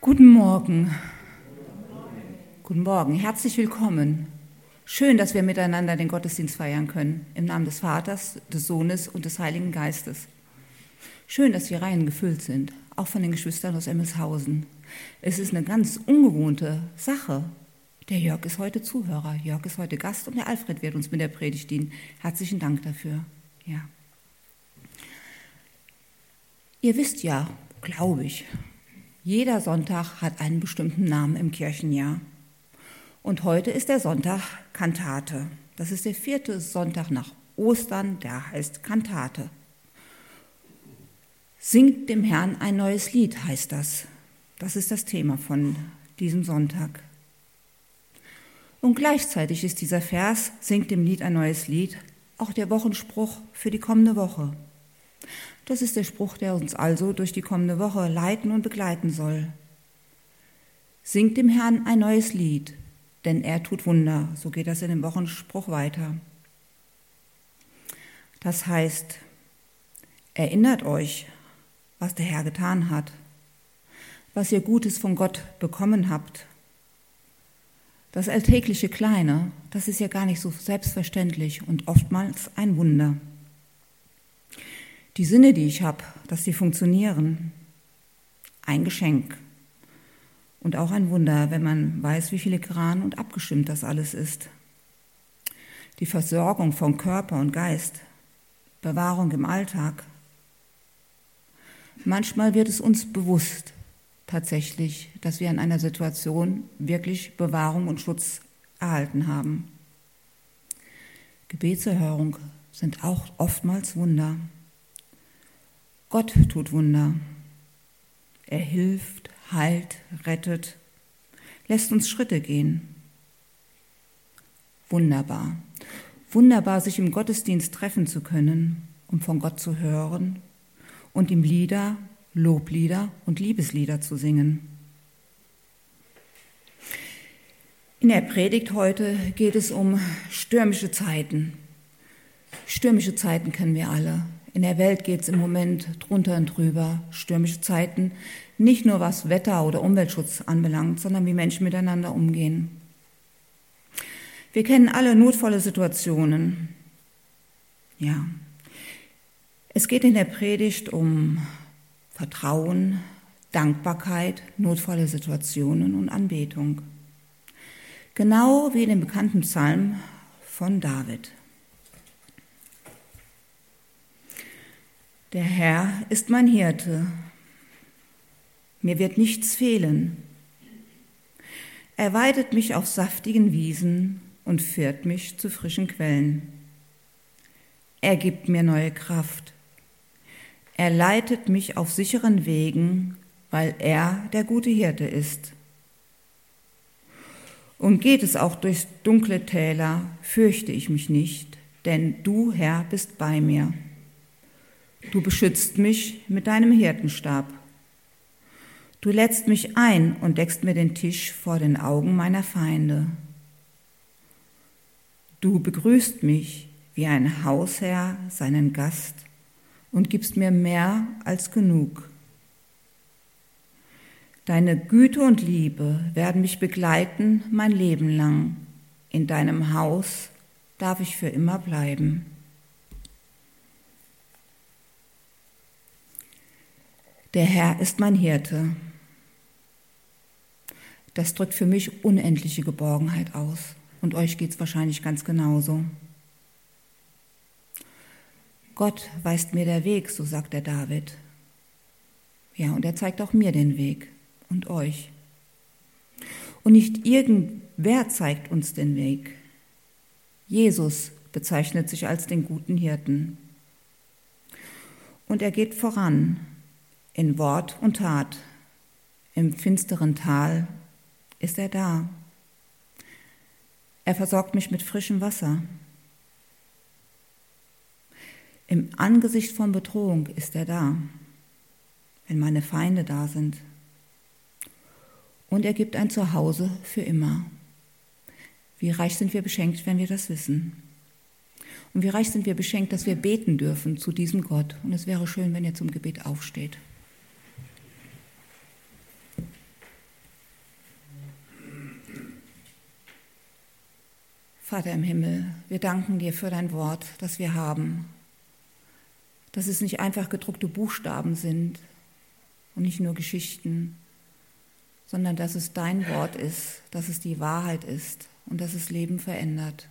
Guten Morgen. Guten Morgen, herzlich willkommen. Schön, dass wir miteinander den Gottesdienst feiern können, im Namen des Vaters, des Sohnes und des Heiligen Geistes. Schön, dass die Reihen gefüllt sind, auch von den Geschwistern aus Emmelshausen. Es ist eine ganz ungewohnte Sache. Der Jörg ist heute Zuhörer, Jörg ist heute Gast und der Alfred wird uns mit der Predigt dienen. Herzlichen Dank dafür. Ja. Ihr wisst ja, glaube ich, jeder Sonntag hat einen bestimmten Namen im Kirchenjahr. Und heute ist der Sonntag Kantate. Das ist der 4. Sonntag nach Ostern, der heißt Kantate. Singt dem Herrn ein neues Lied, heißt das. Das ist das Thema von diesem Sonntag. Und gleichzeitig ist dieser Vers, singt dem Lied ein neues Lied, auch der Wochenspruch für die kommende Woche. Das ist der Spruch, der uns also durch die kommende Woche leiten und begleiten soll. Singt dem Herrn ein neues Lied, denn er tut Wunder. So geht das in dem Wochenspruch weiter. Das heißt, erinnert euch, was der Herr getan hat, was ihr Gutes von Gott bekommen habt. Das alltägliche Kleine, das ist ja gar nicht so selbstverständlich und oftmals ein Wunder. Die Sinne, die ich habe, dass sie funktionieren, ein Geschenk und auch ein Wunder, wenn man weiß, wie filigran und abgestimmt das alles ist. Die Versorgung von Körper und Geist, Bewahrung im Alltag. Manchmal wird es uns bewusst, tatsächlich, dass wir in einer Situation wirklich Bewahrung und Schutz erhalten haben. Gebetserhörung sind auch oftmals Wunder. Gott tut Wunder. Er hilft, heilt, rettet, lässt uns Schritte gehen. Wunderbar. Wunderbar, sich im Gottesdienst treffen zu können, um von Gott zu hören und ihm Lieder, Loblieder und Liebeslieder zu singen. In der Predigt heute geht es um stürmische Zeiten. Stürmische Zeiten kennen wir alle. In der Welt geht es im Moment drunter und drüber. Stürmische Zeiten, nicht nur was Wetter- oder Umweltschutz anbelangt, sondern wie Menschen miteinander umgehen. Wir kennen alle notvolle Situationen. Ja. Es geht in der Predigt um Vertrauen, Dankbarkeit, notvolle Situationen und Anbetung. Genau wie in dem bekannten Psalm von David. Der Herr ist mein Hirte, mir wird nichts fehlen. Er weidet mich auf saftigen Wiesen und führt mich zu frischen Quellen. Er gibt mir neue Kraft. Er leitet mich auf sicheren Wegen, weil er der gute Hirte ist. Und geht es auch durch dunkle Täler, fürchte ich mich nicht, denn du, Herr, bist bei mir. Du beschützt mich mit deinem Hirtenstab. Du lädst mich ein und deckst mir den Tisch vor den Augen meiner Feinde. Du begrüßt mich wie ein Hausherr seinen Gast und gibst mir mehr als genug. Deine Güte und Liebe werden mich begleiten mein Leben lang. In deinem Haus darf ich für immer bleiben. Der Herr ist mein Hirte. Das drückt für mich unendliche Geborgenheit aus. Und euch geht es wahrscheinlich ganz genauso. Gott weist mir der Weg, so sagt der David. Ja, und er zeigt auch mir den Weg und euch. Und nicht irgendwer zeigt uns den Weg. Jesus bezeichnet sich als den guten Hirten. Und er geht voran. In Wort und Tat, im finsteren Tal ist er da. Er versorgt mich mit frischem Wasser. Im Angesicht von Bedrohung ist er da, wenn meine Feinde da sind. Und er gibt ein Zuhause für immer. Wie reich sind wir beschenkt, wenn wir das wissen. Und wie reich sind wir beschenkt, dass wir beten dürfen zu diesem Gott. Und es wäre schön, wenn ihr zum Gebet aufsteht. Vater im Himmel, wir danken dir für dein Wort, das wir haben, dass es nicht einfach gedruckte Buchstaben sind und nicht nur Geschichten, sondern dass es dein Wort ist, dass es die Wahrheit ist und dass es Leben verändert.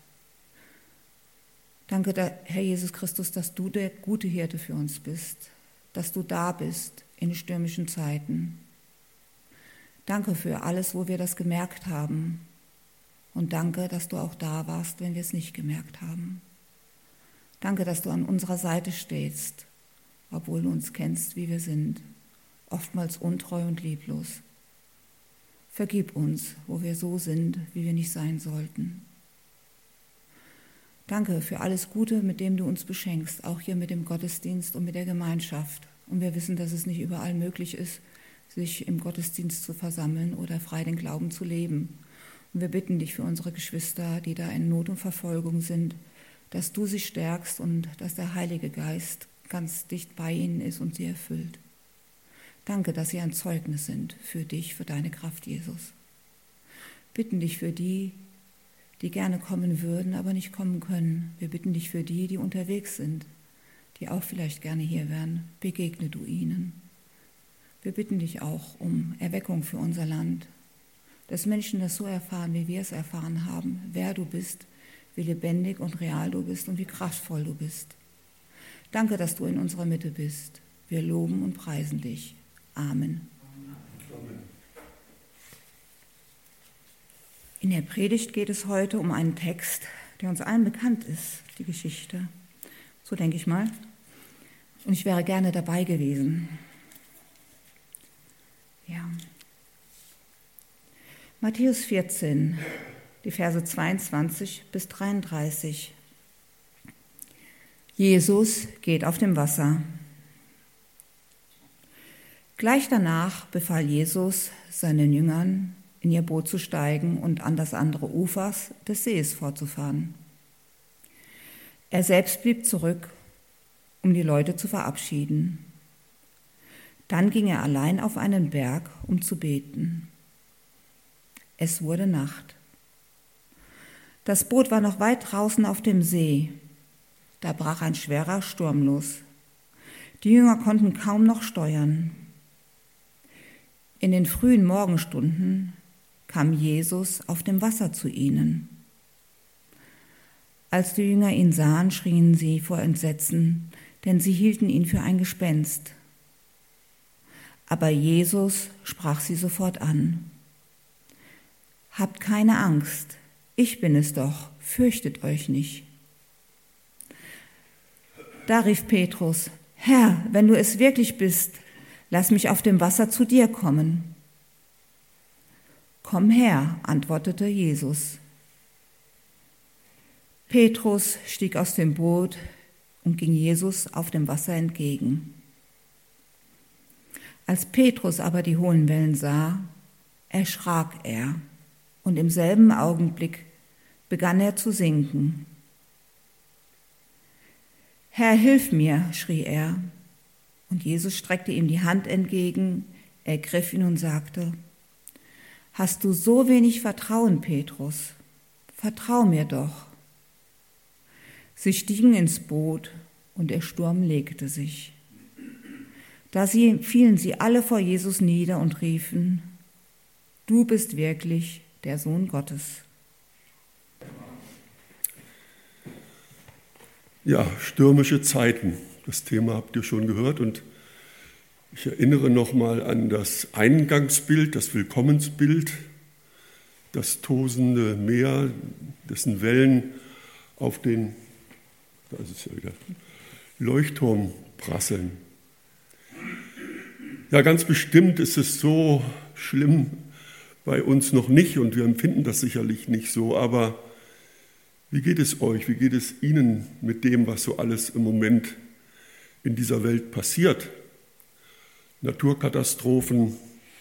Danke, Herr Jesus Christus, dass du der gute Hirte für uns bist, dass du da bist in stürmischen Zeiten. Danke für alles, wo wir das gemerkt haben. Und danke, dass du auch da warst, wenn wir es nicht gemerkt haben. Danke, dass du an unserer Seite stehst, obwohl du uns kennst, wie wir sind, oftmals untreu und lieblos. Vergib uns, wo wir so sind, wie wir nicht sein sollten. Danke für alles Gute, mit dem du uns beschenkst, auch hier mit dem Gottesdienst und mit der Gemeinschaft. Und wir wissen, dass es nicht überall möglich ist, sich im Gottesdienst zu versammeln oder frei den Glauben zu leben. Und wir bitten dich für unsere Geschwister, die da in Not und Verfolgung sind, dass du sie stärkst und dass der Heilige Geist ganz dicht bei ihnen ist und sie erfüllt. Danke, dass sie ein Zeugnis sind für dich, für deine Kraft, Jesus. Bitten dich für die, die gerne kommen würden, aber nicht kommen können. Wir bitten dich für die, die unterwegs sind, die auch vielleicht gerne hier wären. Begegne du ihnen. Wir bitten dich auch um Erweckung für unser Land, dass Menschen das so erfahren, wie wir es erfahren haben, wer du bist, wie lebendig und real du bist und wie kraftvoll du bist. Danke, dass du in unserer Mitte bist. Wir loben und preisen dich. Amen. In der Predigt geht es heute um einen Text, der uns allen bekannt ist, die Geschichte. So denke ich mal. Und ich wäre gerne dabei gewesen. Ja. Matthäus 14, die Verse 22 bis 33. Jesus geht auf dem Wasser. Gleich danach befahl Jesus seinen Jüngern, in ihr Boot zu steigen und an das andere Ufer des Sees fortzufahren. Er selbst blieb zurück, um die Leute zu verabschieden. Dann ging er allein auf einen Berg, um zu beten. Es wurde Nacht. Das Boot war noch weit draußen auf dem See. Da brach ein schwerer Sturm los. Die Jünger konnten kaum noch steuern. In den frühen Morgenstunden kam Jesus auf dem Wasser zu ihnen. Als die Jünger ihn sahen, schrien sie vor Entsetzen, denn sie hielten ihn für ein Gespenst. Aber Jesus sprach sie sofort an. Habt keine Angst, ich bin es doch, fürchtet euch nicht. Da rief Petrus, Herr, wenn du es wirklich bist, lass mich auf dem Wasser zu dir kommen. Komm her, antwortete Jesus. Petrus stieg aus dem Boot und ging Jesus auf dem Wasser entgegen. Als Petrus aber die hohen Wellen sah, erschrak er. Und im selben Augenblick begann er zu sinken. Herr, hilf mir, schrie er. Und Jesus streckte ihm die Hand entgegen, ergriff ihn und sagte, hast du so wenig Vertrauen, Petrus? Vertrau mir doch. Sie stiegen ins Boot und der Sturm legte sich. Da fielen sie alle vor Jesus nieder und riefen, du bist wirklich der Sohn Gottes. Ja, stürmische Zeiten. Das Thema habt ihr schon gehört und ich erinnere nochmal an das Eingangsbild, das Willkommensbild, das tosende Meer, dessen Wellen auf den, da ist es ja wieder, Leuchtturm prasseln. Ja, ganz bestimmt ist es so schlimm bei uns noch nicht und wir empfinden das sicherlich nicht so, aber wie geht es euch, wie geht es Ihnen mit dem, was so alles im Moment in dieser Welt passiert? Naturkatastrophen,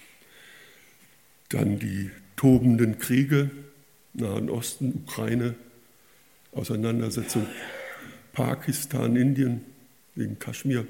dann die tobenden Kriege, Nahen Osten, Ukraine, Auseinandersetzung Pakistan, Indien wegen Kaschmir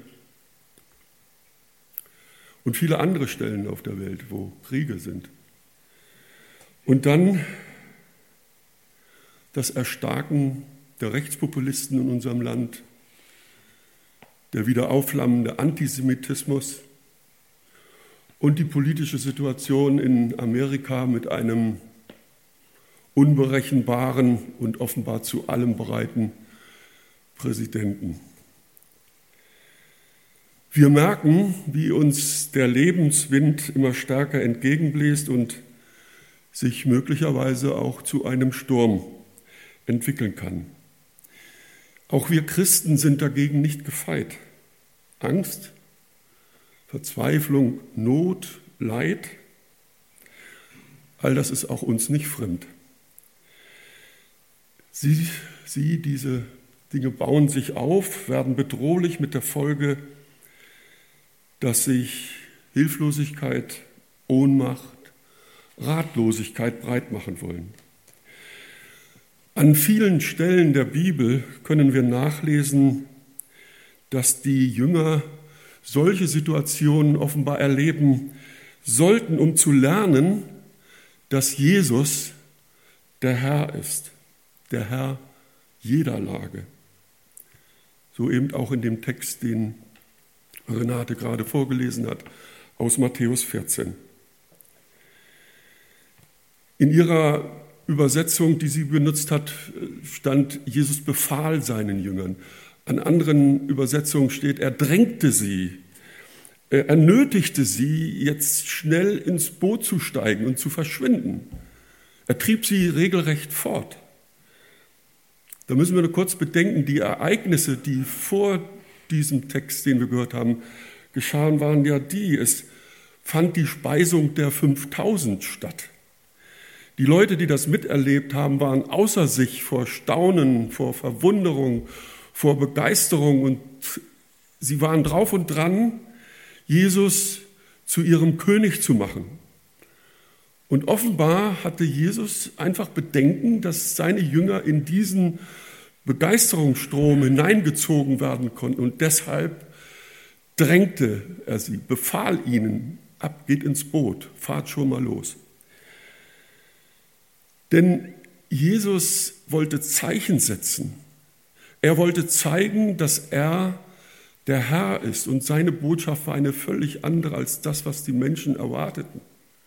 und viele andere Stellen auf der Welt, wo Kriege sind. Und dann das Erstarken der Rechtspopulisten in unserem Land, der wieder aufflammende Antisemitismus und die politische Situation in Amerika mit einem unberechenbaren und offenbar zu allem bereiten Präsidenten. Wir merken, wie uns der Lebenswind immer stärker entgegenbläst und sich möglicherweise auch zu einem Sturm entwickeln kann. Auch wir Christen sind dagegen nicht gefeit. Angst, Verzweiflung, Not, Leid, all das ist auch uns nicht fremd. Diese Dinge bauen sich auf, werden bedrohlich mit der Folge, dass sich Hilflosigkeit, Ohnmacht, Ratlosigkeit breit machen wollen. An vielen Stellen der Bibel können wir nachlesen, dass die Jünger solche Situationen offenbar erleben sollten, um zu lernen, dass Jesus der Herr ist, der Herr jeder Lage. So eben auch in dem Text, den Renate gerade vorgelesen hat, aus Matthäus 14. In ihrer Übersetzung, die sie benutzt hat, stand, Jesus befahl seinen Jüngern. An anderen Übersetzungen steht, er drängte sie, er nötigte sie, jetzt schnell ins Boot zu steigen und zu verschwinden. Er trieb sie regelrecht fort. Da müssen wir nur kurz bedenken, die Ereignisse, die vor diesem Text, den wir gehört haben, geschahen, waren ja die. Es fand die Speisung der 5000 statt. Die Leute, die das miterlebt haben, waren außer sich vor Staunen, vor Verwunderung, vor Begeisterung und sie waren drauf und dran, Jesus zu ihrem König zu machen. Und offenbar hatte Jesus einfach Bedenken, dass seine Jünger in diesen Begeisterungsstrom hineingezogen werden konnten. Und deshalb drängte er sie, befahl ihnen, ab, geht ins Boot, fahrt schon mal los. Denn Jesus wollte Zeichen setzen. Er wollte zeigen, dass er der Herr ist. Und seine Botschaft war eine völlig andere als das, was die Menschen erwarteten.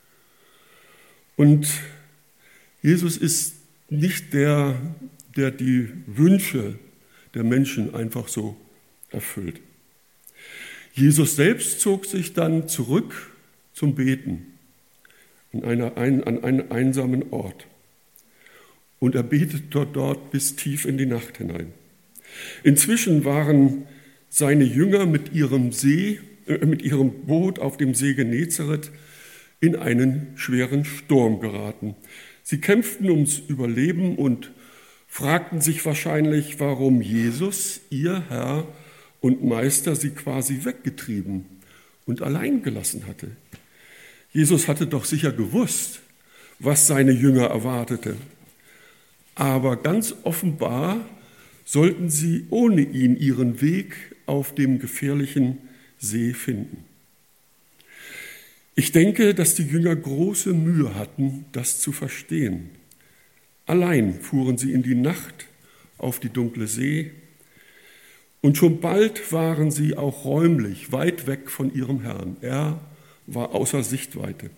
Und Jesus ist nicht der die Wünsche der Menschen einfach so erfüllt. Jesus selbst zog sich dann zurück zum Beten an einen einsamen Ort. Und er betete dort bis tief in die Nacht hinein. Inzwischen waren seine Jünger mit ihrem Boot auf dem See Genezareth in einen schweren Sturm geraten. Sie kämpften ums Überleben und fragten sich wahrscheinlich, warum Jesus, ihr Herr und Meister, sie quasi weggetrieben und allein gelassen hatte. Jesus hatte doch sicher gewusst, was seine Jünger erwartete. Aber ganz offenbar sollten sie ohne ihn ihren Weg auf dem gefährlichen See finden. Ich denke, dass die Jünger große Mühe hatten, das zu verstehen. Allein fuhren sie in die Nacht auf die dunkle See und schon bald waren sie auch räumlich weit weg von ihrem Herrn. Er war außer Sichtweite.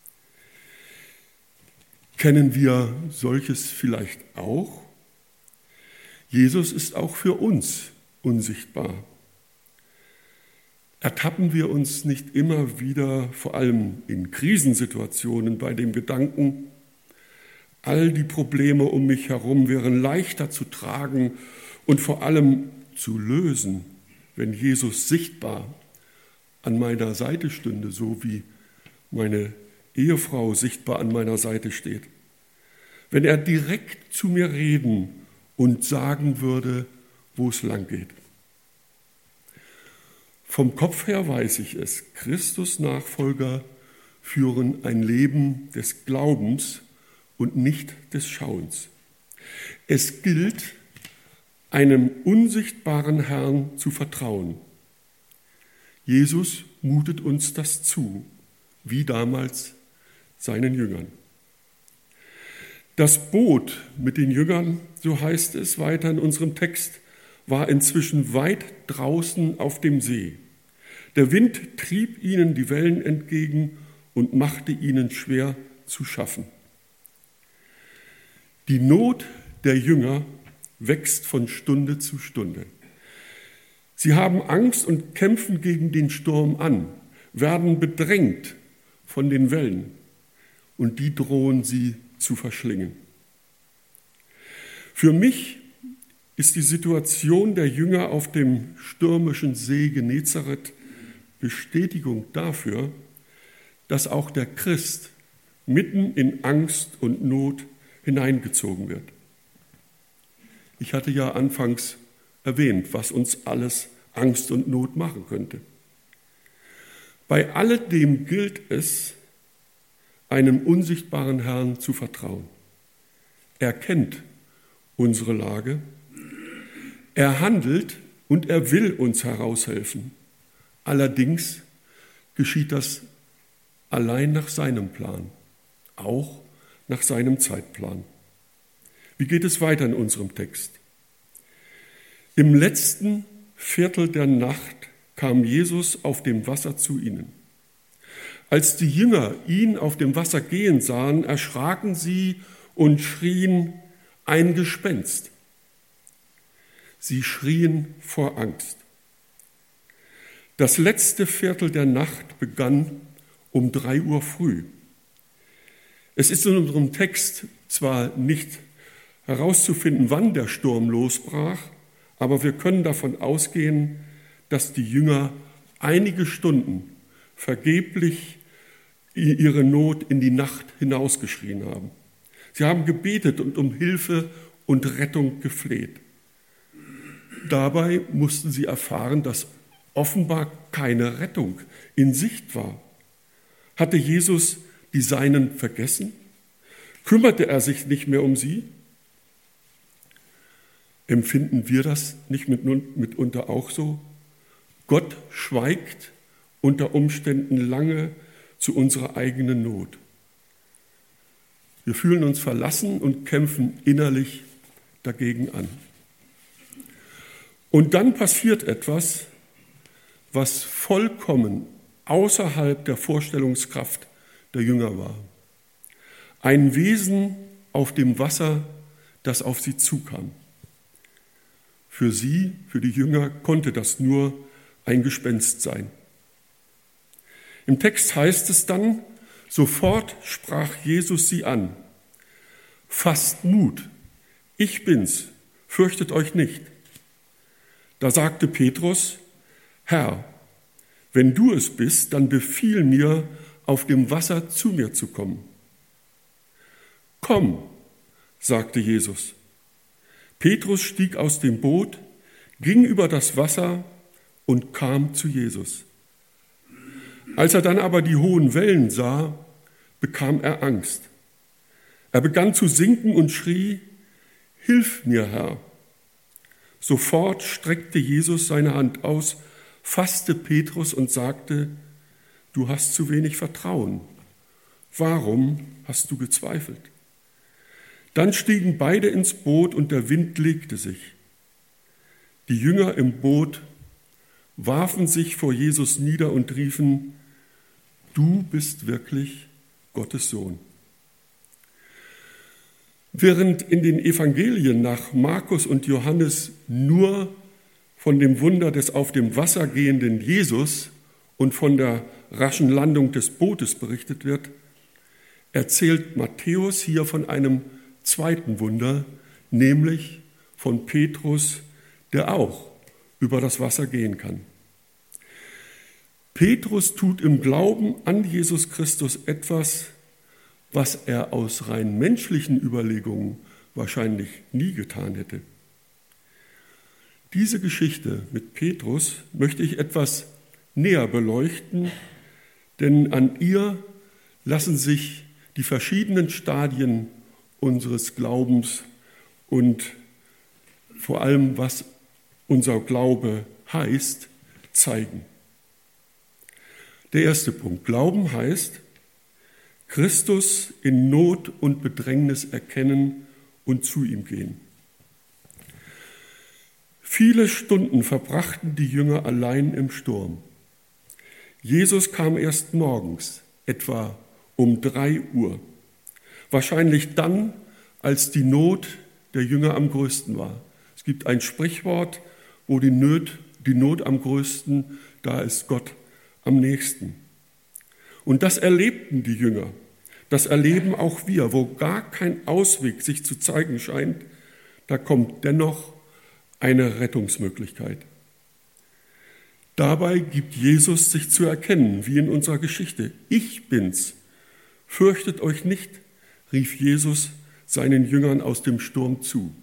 Kennen wir solches vielleicht auch? Jesus ist auch für uns unsichtbar. Ertappen wir uns nicht immer wieder, vor allem in Krisensituationen, bei dem Gedanken, all die Probleme um mich herum wären leichter zu tragen und vor allem zu lösen, wenn Jesus sichtbar an meiner Seite stünde, so wie meine Ehefrau sichtbar an meiner Seite steht. Wenn er direkt zu mir reden und sagen würde, wo es lang geht. Vom Kopf her weiß ich es, Christus-Nachfolger führen ein Leben des Glaubens und nicht des Schauens. Es gilt, einem unsichtbaren Herrn zu vertrauen. Jesus mutet uns das zu, wie damals seinen Jüngern. Das Boot mit den Jüngern, so heißt es weiter in unserem Text, war inzwischen weit draußen auf dem See. Der Wind trieb ihnen die Wellen entgegen und machte ihnen schwer zu schaffen. Die Not der Jünger wächst von Stunde zu Stunde. Sie haben Angst und kämpfen gegen den Sturm an, werden bedrängt von den Wellen und die drohen sie zu verschlingen. Für mich ist die Situation der Jünger auf dem stürmischen See Genezareth Bestätigung dafür, dass auch der Christ mitten in Angst und Not hineingezogen wird. Ich hatte ja anfangs erwähnt, was uns alles Angst und Not machen könnte. Bei alledem gilt es, einem unsichtbaren Herrn zu vertrauen. Er kennt unsere Lage, er handelt und er will uns heraushelfen. Allerdings geschieht das allein nach seinem Plan, auch nach seinem Zeitplan. Wie geht es weiter in unserem Text? Im letzten Viertel der Nacht kam Jesus auf dem Wasser zu ihnen. Als die Jünger ihn auf dem Wasser gehen sahen, erschraken sie und schrien: Ein Gespenst. Sie schrien vor Angst. Das letzte Viertel der Nacht begann um 3 Uhr früh. Es ist in unserem Text zwar nicht herauszufinden, wann der Sturm losbrach, aber wir können davon ausgehen, dass die Jünger einige Stunden vergeblich ihre Not in die Nacht hinausgeschrien haben. Sie haben gebetet und um Hilfe und Rettung gefleht. Dabei mussten sie erfahren, dass offenbar keine Rettung in Sicht war. Hatte Jesus die Seinen vergessen? Kümmerte er sich nicht mehr um sie? Empfinden wir das nicht mitunter auch so? Gott schweigt unter Umständen lange zu unserer eigenen Not. Wir fühlen uns verlassen und kämpfen innerlich dagegen an. Und dann passiert etwas, was vollkommen außerhalb der Vorstellungskraft der Jünger war. Ein Wesen auf dem Wasser, das auf sie zukam. Für sie, für die Jünger, konnte das nur ein Gespenst sein. Im Text heißt es dann: Sofort sprach Jesus sie an: Fasst Mut, ich bin's, fürchtet euch nicht. Da sagte Petrus: Herr, wenn du es bist, dann befiehl mir, auf dem Wasser zu mir zu kommen. Komm, sagte Jesus. Petrus stieg aus dem Boot, ging über das Wasser und kam zu Jesus. Als er dann aber die hohen Wellen sah, bekam er Angst. Er begann zu sinken und schrie: Hilf mir, Herr! Sofort streckte Jesus seine Hand aus, fasste Petrus und sagte: Du hast zu wenig Vertrauen. Warum hast du gezweifelt? Dann stiegen beide ins Boot und der Wind legte sich. Die Jünger im Boot warfen sich vor Jesus nieder und riefen: Du bist wirklich Gottes Sohn. Während in den Evangelien nach Markus und Johannes nur von dem Wunder des auf dem Wasser gehenden Jesus und von der raschen Landung des Bootes berichtet wird, erzählt Matthäus hier von einem zweiten Wunder, nämlich von Petrus, der auch über das Wasser gehen kann. Petrus tut im Glauben an Jesus Christus etwas, was er aus rein menschlichen Überlegungen wahrscheinlich nie getan hätte. Diese Geschichte mit Petrus möchte ich etwas näher beleuchten, denn an ihr lassen sich die verschiedenen Stadien unseres Glaubens und vor allem, was unser Glaube heißt, zeigen. Der erste Punkt: Glauben heißt, Christus in Not und Bedrängnis erkennen und zu ihm gehen. Viele Stunden verbrachten die Jünger allein im Sturm. Jesus kam erst morgens, etwa um 3 Uhr. Wahrscheinlich dann, als die Not der Jünger am größten war. Es gibt ein Sprichwort, wo die Not am größten, da ist Gott am nächsten. Und das erlebten die Jünger. Das erleben auch wir, wo gar kein Ausweg sich zu zeigen scheint, da kommt dennoch eine Rettungsmöglichkeit. Dabei gibt Jesus sich zu erkennen, wie in unserer Geschichte. Ich bin's, fürchtet euch nicht, rief Jesus seinen Jüngern aus dem Sturm zu.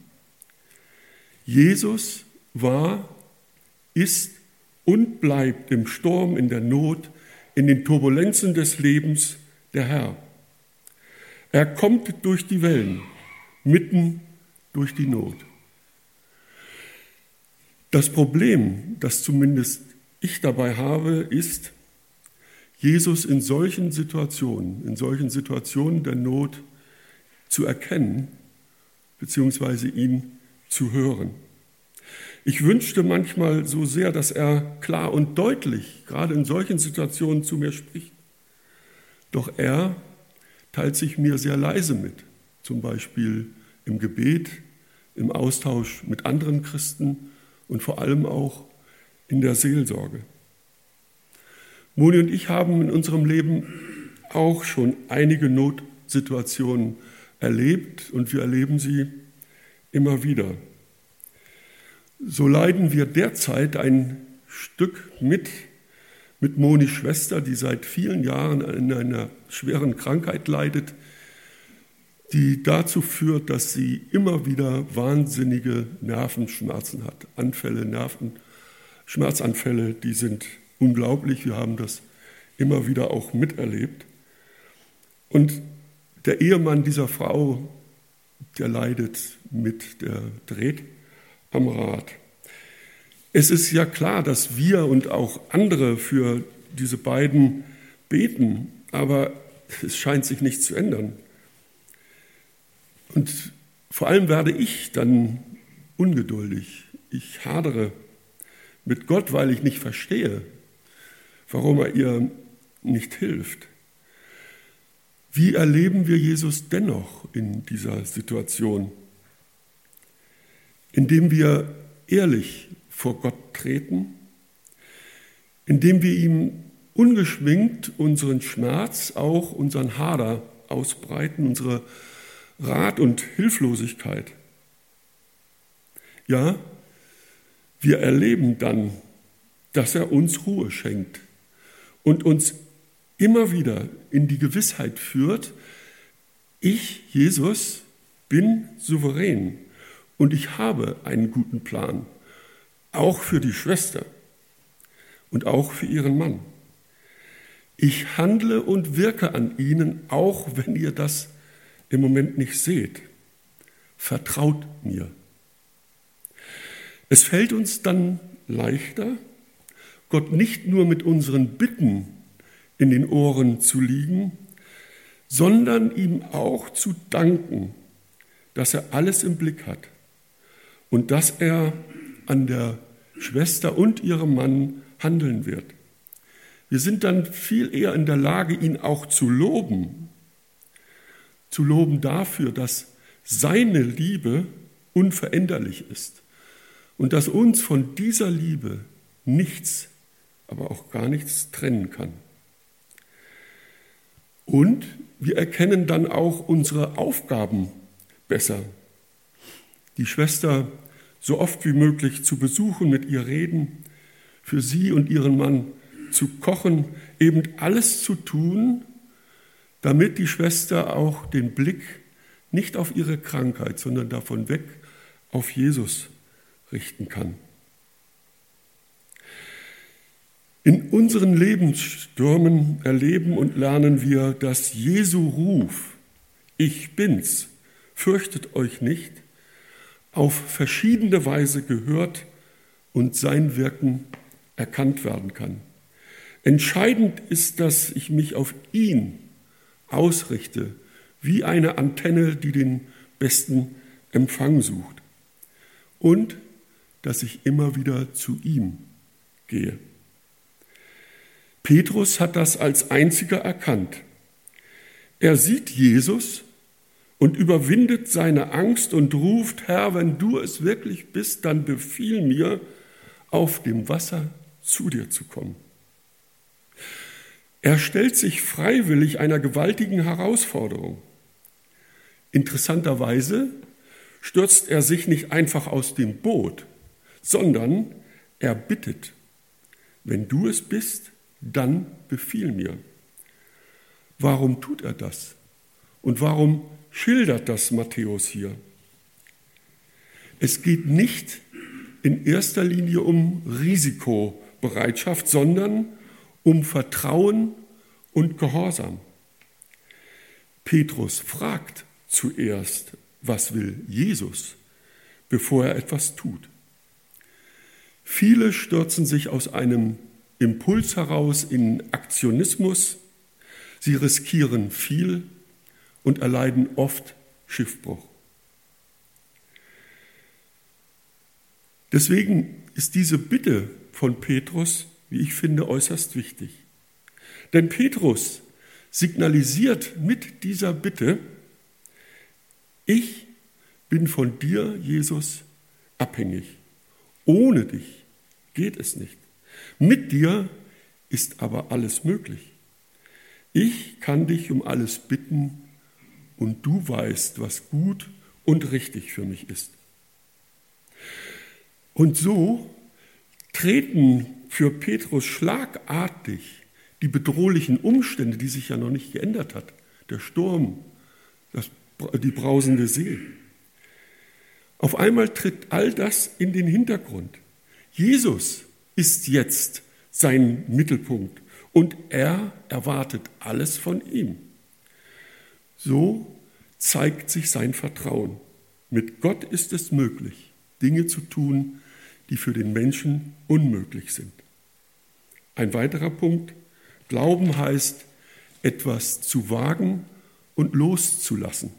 Jesus war, ist und bleibt im Sturm, in der Not, in den Turbulenzen des Lebens der Herr. Er kommt durch die Wellen, mitten durch die Not. Das Problem, das zumindest ich dabei habe, ist, Jesus in solchen Situationen der Not zu erkennen, beziehungsweise ihn zu hören. Ich wünschte manchmal so sehr, dass er klar und deutlich, gerade in solchen Situationen, zu mir spricht. Doch er teilt sich mir sehr leise mit, zum Beispiel im Gebet, im Austausch mit anderen Christen und vor allem auch in der Seelsorge. Moni und ich haben in unserem Leben auch schon einige Notsituationen erlebt und wir erleben sie immer wieder. So leiden wir derzeit ein Stück mit Monis Schwester, die seit vielen Jahren an einer schweren Krankheit leidet, die dazu führt, dass sie immer wieder wahnsinnige Nervenschmerzen hat. Schmerzanfälle, die sind unglaublich. Wir haben das immer wieder auch miterlebt. Und der Ehemann dieser Frau, der leidet mit, der dreht am Rad. Es ist ja klar, dass wir und auch andere für diese beiden beten, aber es scheint sich nicht zu ändern. Und vor allem werde ich dann ungeduldig. Ich hadere mit Gott, weil ich nicht verstehe, warum er ihr nicht hilft. Wie erleben wir Jesus dennoch in dieser Situation? Indem wir ehrlich vor Gott treten, indem wir ihm ungeschminkt unseren Schmerz, auch unseren Hader ausbreiten, unsere Rat und Hilflosigkeit. Ja, wir erleben dann, dass er uns Ruhe schenkt und uns immer wieder in die Gewissheit führt, ich, Jesus, bin souverän und ich habe einen guten Plan, auch für die Schwester und auch für ihren Mann. Ich handle und wirke an ihnen, auch wenn ihr das im Moment nicht seht. Vertraut mir. Es fällt uns dann leichter, Gott nicht nur mit unseren Bitten in den Ohren zu liegen, sondern ihm auch zu danken, dass er alles im Blick hat und dass er an der Schwester und ihrem Mann handeln wird. Wir sind dann viel eher in der Lage, ihn auch zu loben dafür, dass seine Liebe unveränderlich ist und dass uns von dieser Liebe nichts, aber auch gar nichts trennen kann. Und wir erkennen dann auch unsere Aufgaben besser. Die Schwester so oft wie möglich zu besuchen, mit ihr reden, für sie und ihren Mann zu kochen, eben alles zu tun, damit die Schwester auch den Blick nicht auf ihre Krankheit, sondern davon weg auf Jesus richten kann. In unseren Lebensstürmen erleben und lernen wir, dass Jesu Ruf, ich bin's, fürchtet euch nicht, auf verschiedene Weise gehört und sein Wirken erkannt werden kann. Entscheidend ist, dass ich mich auf ihn ausrichte, wie eine Antenne, die den besten Empfang sucht. Und dass ich immer wieder zu ihm gehe. Petrus hat das als einziger erkannt. Er sieht Jesus und überwindet seine Angst und ruft: Herr, wenn du es wirklich bist, dann befiehl mir, auf dem Wasser zu dir zu kommen. Er stellt sich freiwillig einer gewaltigen Herausforderung. Interessanterweise stürzt er sich nicht einfach aus dem Boot, sondern er bittet: Wenn du es bist, dann befiehl mir. Warum tut er das? Und warum schildert das Matthäus hier? Es geht nicht in erster Linie um Risikobereitschaft, sondern um Vertrauen und Gehorsam. Petrus fragt zuerst, was will Jesus, bevor er etwas tut. Viele stürzen sich aus einem Impuls heraus in Aktionismus. Sie riskieren viel und erleiden oft Schiffbruch. Deswegen ist diese Bitte von Petrus, wie ich finde, äußerst wichtig. Denn Petrus signalisiert mit dieser Bitte: Ich bin von dir, Jesus, abhängig. Ohne dich geht es nicht. Mit dir ist aber alles möglich. Ich kann dich um alles bitten und du weißt, was gut und richtig für mich ist. Und so treten für Petrus schlagartig die bedrohlichen Umstände, die sich ja noch nicht geändert hat, der Sturm, die brausende See. Auf einmal tritt all das in den Hintergrund. Jesus ist jetzt sein Mittelpunkt und er erwartet alles von ihm. So zeigt sich sein Vertrauen. Mit Gott ist es möglich, Dinge zu tun, die für den Menschen unmöglich sind. Ein weiterer Punkt: Glauben heißt, etwas zu wagen und loszulassen.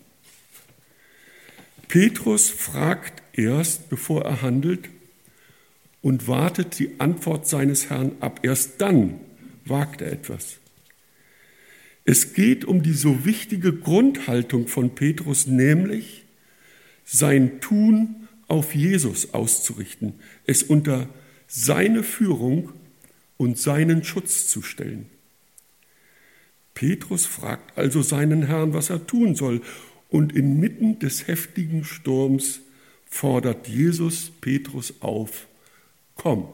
Petrus fragt erst, bevor er handelt, und wartet die Antwort seines Herrn ab. Erst dann wagt er etwas. Es geht um die so wichtige Grundhaltung von Petrus, nämlich sein Tun auf Jesus auszurichten, es unter seine Führung und seinen Schutz zu stellen. Petrus fragt also seinen Herrn, was er tun soll, und inmitten des heftigen Sturms fordert Jesus Petrus auf: Komm.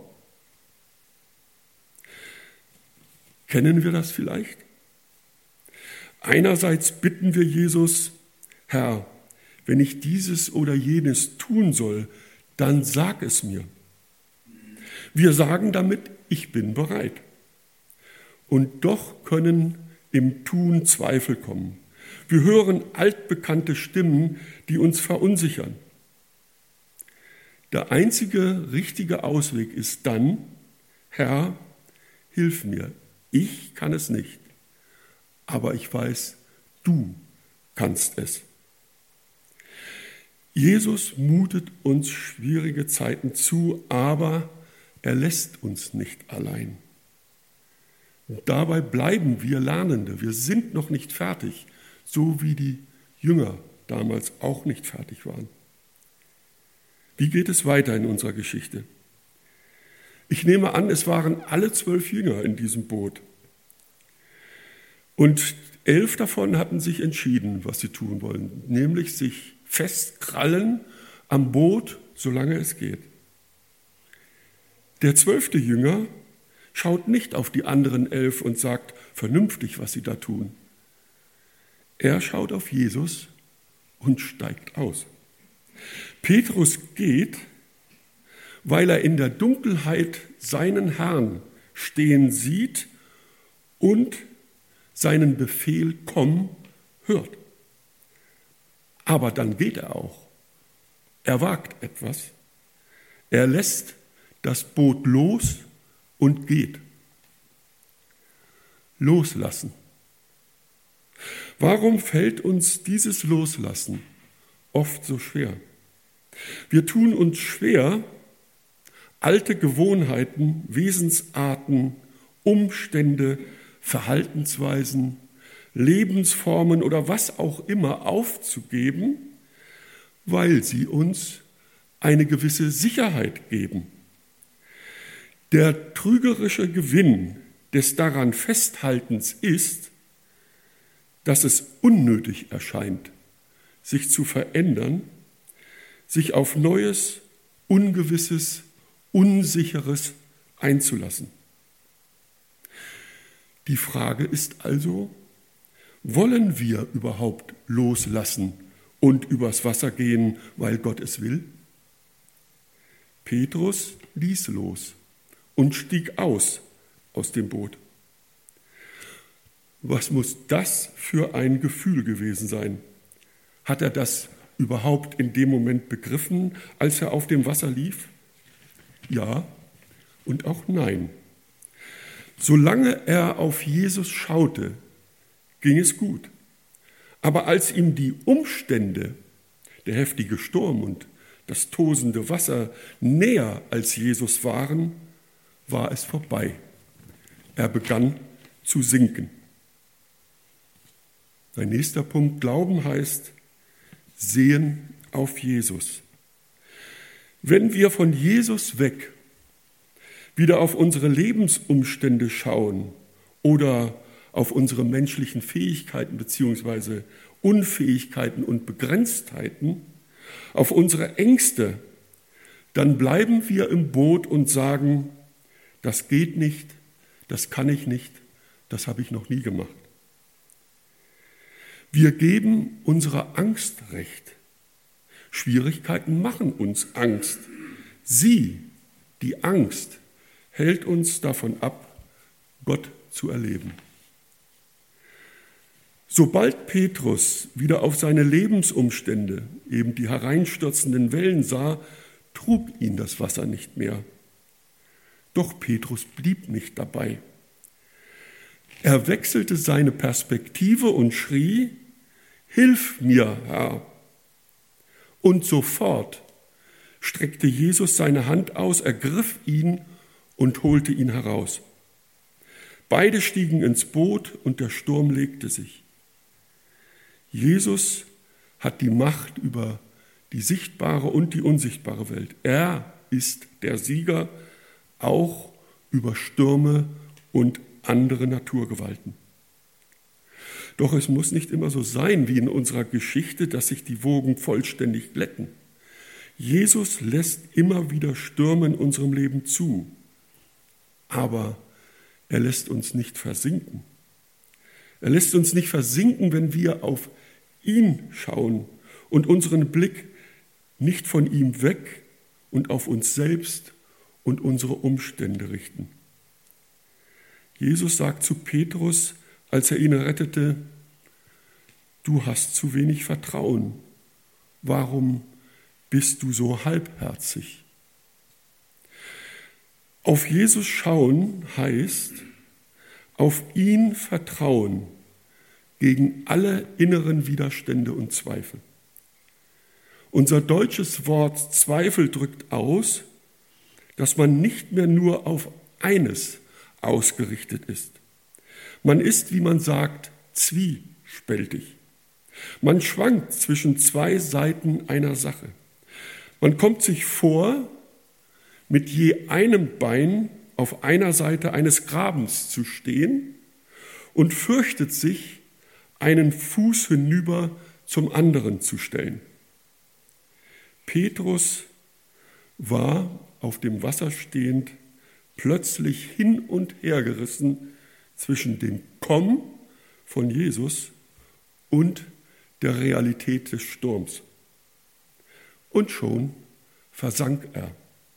Kennen wir das vielleicht? Einerseits bitten wir Jesus: Herr, wenn ich dieses oder jenes tun soll, dann sag es mir. Wir sagen damit: Ich bin bereit. Und doch können im Tun Zweifel kommen. Wir hören altbekannte Stimmen, die uns verunsichern. Der einzige richtige Ausweg ist dann: Herr, hilf mir. Ich kann es nicht, aber ich weiß, du kannst es. Jesus mutet uns schwierige Zeiten zu, aber er lässt uns nicht allein. Und dabei bleiben wir Lernende. Wir sind noch nicht fertig, so wie die Jünger damals auch nicht fertig waren. Wie geht es weiter in unserer Geschichte? Ich nehme an, es waren alle 12 Jünger in diesem Boot. Und 11 davon hatten sich entschieden, was sie tun wollen, nämlich sich festkrallen am Boot, solange es geht. Der 12. Jünger schaut nicht auf die anderen 11 und sagt: Vernünftig, was sie da tun. Er schaut auf Jesus und steigt aus. Petrus geht, weil er in der Dunkelheit seinen Herrn stehen sieht und seinen Befehl: Komm, hört. Aber dann geht er auch. Er wagt etwas. Er lässt das Boot los und geht. Loslassen. Warum fällt uns dieses Loslassen oft so schwer? Wir tun uns schwer, alte Gewohnheiten, Wesensarten, Umstände, Verhaltensweisen, Lebensformen oder was auch immer aufzugeben, weil sie uns eine gewisse Sicherheit geben. Der trügerische Gewinn des daran Festhaltens ist, dass es unnötig erscheint, sich zu verändern, sich auf Neues, Ungewisses, Unsicheres einzulassen. Die Frage ist also, wollen wir überhaupt loslassen und übers Wasser gehen, weil Gott es will? Petrus ließ los und stieg aus dem Boot. Was muss das für ein Gefühl gewesen sein? Hat er das überhaupt in dem Moment begriffen, als er auf dem Wasser lief? Ja und auch nein. Solange er auf Jesus schaute, ging es gut. Aber als ihm die Umstände, der heftige Sturm und das tosende Wasser näher als Jesus waren, war es vorbei. Er begann zu sinken. Mein nächster Punkt, Glauben heißt sehen auf Jesus. Wenn wir von Jesus weg wieder auf unsere Lebensumstände schauen oder auf unsere menschlichen Fähigkeiten bzw. Unfähigkeiten und Begrenztheiten, auf unsere Ängste, dann bleiben wir im Boot und sagen, das geht nicht, das kann ich nicht, das habe ich noch nie gemacht. Wir geben unserer Angst recht. Schwierigkeiten machen uns Angst. Sie, die Angst, hält uns davon ab, Gott zu erleben. Sobald Petrus wieder auf seine Lebensumstände, eben die hereinstürzenden Wellen sah, trug ihn das Wasser nicht mehr. Doch Petrus blieb nicht dabei. Er wechselte seine Perspektive und schrie, »Hilf mir, Herr!« Und sofort streckte Jesus seine Hand aus, ergriff ihn und holte ihn heraus. Beide stiegen ins Boot und der Sturm legte sich. Jesus hat die Macht über die sichtbare und die unsichtbare Welt. Er ist der Sieger, auch über Stürme und andere Naturgewalten. Doch es muss nicht immer so sein wie in unserer Geschichte, dass sich die Wogen vollständig glätten. Jesus lässt immer wieder Stürme in unserem Leben zu, aber er lässt uns nicht versinken. Er lässt uns nicht versinken, wenn wir auf ihn schauen und unseren Blick nicht von ihm weg und auf uns selbst und unsere Umstände richten. Jesus sagt zu Petrus, als er ihn rettete, du hast zu wenig Vertrauen. Warum bist du so halbherzig? Auf Jesus schauen heißt, auf ihn vertrauen gegen alle inneren Widerstände und Zweifel. Unser deutsches Wort Zweifel drückt aus, dass man nicht mehr nur auf eines ausgerichtet ist. Man ist, wie man sagt, zwiespältig. Man schwankt zwischen zwei Seiten einer Sache. Man kommt sich vor, mit je einem Bein auf einer Seite eines Grabens zu stehen und fürchtet sich, einen Fuß hinüber zum anderen zu stellen. Petrus war auf dem Wasser stehend, plötzlich hin und her gerissen zwischen dem Kommen von Jesus und der Realität des Sturms. Und schon versank er.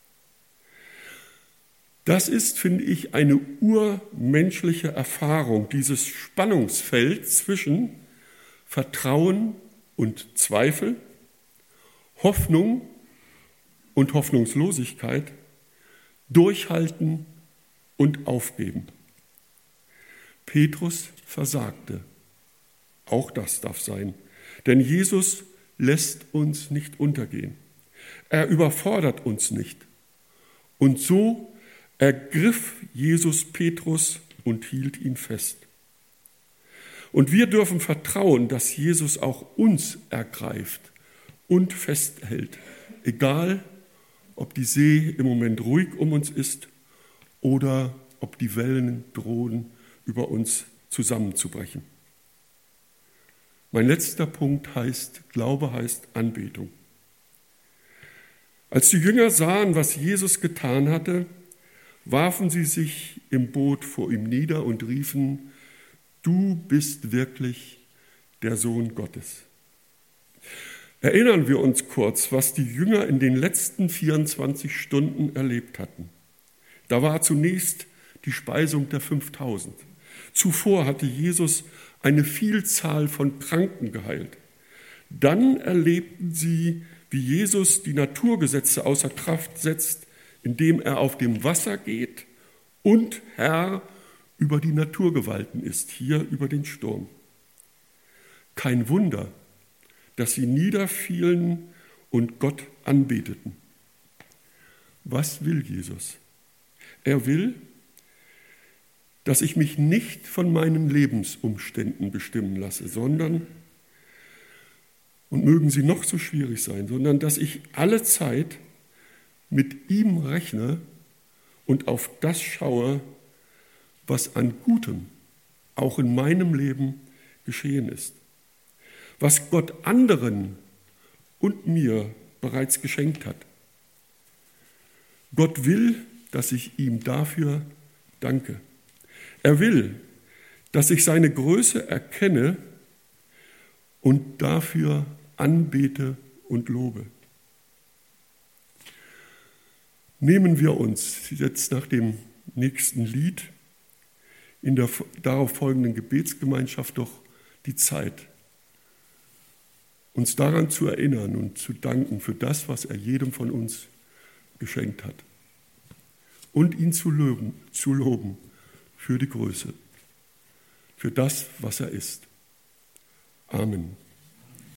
Das ist, finde ich, eine urmenschliche Erfahrung, dieses Spannungsfeld zwischen Vertrauen und Zweifel, Hoffnung und Hoffnungslosigkeit, Durchhalten und Aufgeben. Petrus versagte, Auch das darf sein. Denn Jesus lässt uns nicht untergehen. Er überfordert uns nicht. Und so ergriff Jesus Petrus und hielt ihn fest. Und wir dürfen vertrauen, dass Jesus auch uns ergreift und festhält, egal ob die See im Moment ruhig um uns ist oder ob die Wellen drohen, über uns zusammenzubrechen. Mein letzter Punkt heißt, Glaube heißt Anbetung. Als die Jünger sahen, was Jesus getan hatte, warfen sie sich im Boot vor ihm nieder und riefen, du bist wirklich der Sohn Gottes. Erinnern wir uns kurz, was die Jünger in den letzten 24 Stunden erlebt hatten. Da war zunächst die Speisung der 5000. Zuvor hatte Jesus eine Vielzahl von Kranken geheilt. Dann erlebten sie, wie Jesus die Naturgesetze außer Kraft setzt, indem er auf dem Wasser geht und Herr über die Naturgewalten ist, hier über den Sturm. Kein Wunder, dass sie niederfielen und Gott anbeteten. Was will Jesus? Er will, dass ich mich nicht von meinen Lebensumständen bestimmen lasse, sondern, und mögen sie noch so schwierig sein, sondern dass ich alle Zeit mit ihm rechne und auf das schaue, was an Gutem auch in meinem Leben geschehen ist. Was Gott anderen und mir bereits geschenkt hat. Gott will, dass ich ihm dafür danke. Er will, dass ich seine Größe erkenne und dafür anbete und lobe. Nehmen wir uns jetzt nach dem nächsten Lied in der darauf folgenden Gebetsgemeinschaft doch die Zeit, uns daran zu erinnern und zu danken für das, was er jedem von uns geschenkt hat. Und ihn zu loben für die Größe, für das, was er ist. Amen.